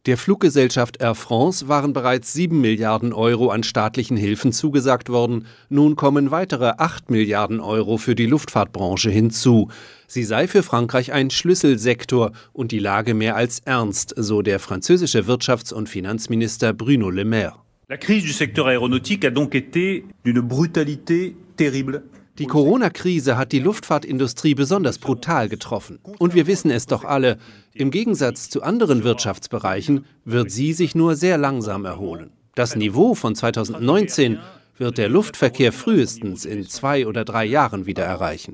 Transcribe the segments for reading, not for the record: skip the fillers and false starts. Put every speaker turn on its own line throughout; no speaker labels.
Der Fluggesellschaft Air France waren bereits 7 Milliarden Euro an staatlichen Hilfen zugesagt worden. Nun kommen weitere 8 Milliarden Euro für die Luftfahrtbranche hinzu. Sie sei für Frankreich ein Schlüsselsektor und die Lage mehr als ernst, so der französische Wirtschafts- und Finanzminister Bruno Le Maire.
La crise du secteur aéronautique a donc été d'une brutalité terrible.
Die Corona-Krise hat die Luftfahrtindustrie besonders brutal getroffen. Und wir wissen es doch alle, im Gegensatz zu anderen Wirtschaftsbereichen wird sie sich nur sehr langsam erholen. Das Niveau von 2019 wird der Luftverkehr frühestens in 2 oder 3 Jahren wieder erreichen.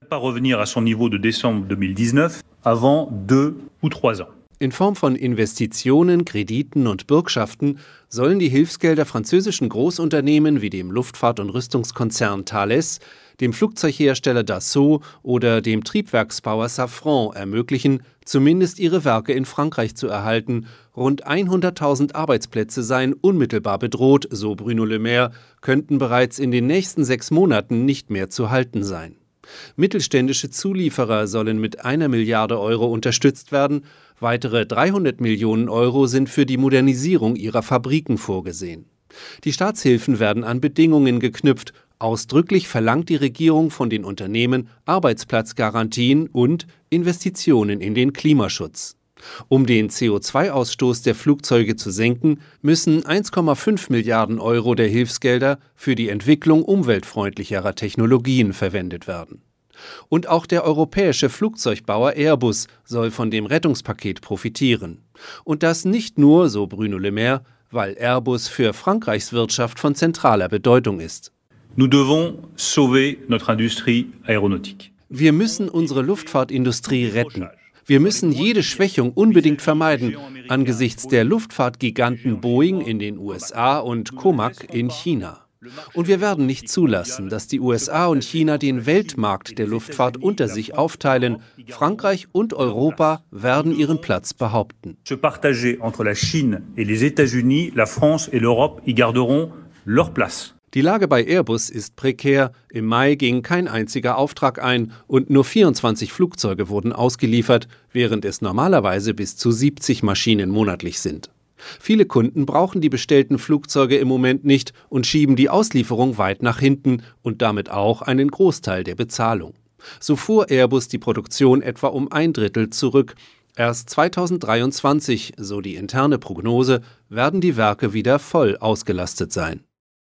In Form von Investitionen, Krediten und Bürgschaften sollen die Hilfsgelder französischen Großunternehmen wie dem Luftfahrt- und Rüstungskonzern Thales, dem Flugzeughersteller Dassault oder dem Triebwerksbauer Safran ermöglichen, zumindest ihre Werke in Frankreich zu erhalten. Rund 100.000 Arbeitsplätze seien unmittelbar bedroht, so Bruno Le Maire, könnten bereits in den nächsten 6 Monaten nicht mehr zu halten sein. Mittelständische Zulieferer sollen mit 1 Milliarde Euro unterstützt werden. Weitere 300 Millionen Euro sind für die Modernisierung ihrer Fabriken vorgesehen. Die Staatshilfen werden an Bedingungen geknüpft. Ausdrücklich verlangt die Regierung von den Unternehmen Arbeitsplatzgarantien und Investitionen in den Klimaschutz. Um den CO2-Ausstoß der Flugzeuge zu senken, müssen 1,5 Milliarden Euro der Hilfsgelder für die Entwicklung umweltfreundlicherer Technologien verwendet werden. Und auch der europäische Flugzeugbauer Airbus soll von dem Rettungspaket profitieren. Und das nicht nur, so Bruno Le Maire, weil Airbus für Frankreichs Wirtschaft von zentraler Bedeutung ist.
Nous devons sauver notre industrie aéronautique.
Wir müssen unsere Luftfahrtindustrie retten. Wir müssen jede Schwächung unbedingt vermeiden, angesichts der Luftfahrtgiganten Boeing in den USA und Comac in China. Und wir werden nicht zulassen, dass die USA und China den Weltmarkt der Luftfahrt unter sich aufteilen. Frankreich und Europa werden ihren Platz behaupten.
Se partager entre la Chine et les États-Unis, la France et l'Europe y garderont leur place.
Die Lage bei Airbus ist prekär. Im Mai ging kein einziger Auftrag ein und nur 24 Flugzeuge wurden ausgeliefert, während es normalerweise bis zu 70 Maschinen monatlich sind. Viele Kunden brauchen die bestellten Flugzeuge im Moment nicht und schieben die Auslieferung weit nach hinten und damit auch einen Großteil der Bezahlung. So fuhr Airbus die Produktion etwa um 1/3 zurück. Erst 2023, so die interne Prognose, werden die Werke wieder voll ausgelastet sein.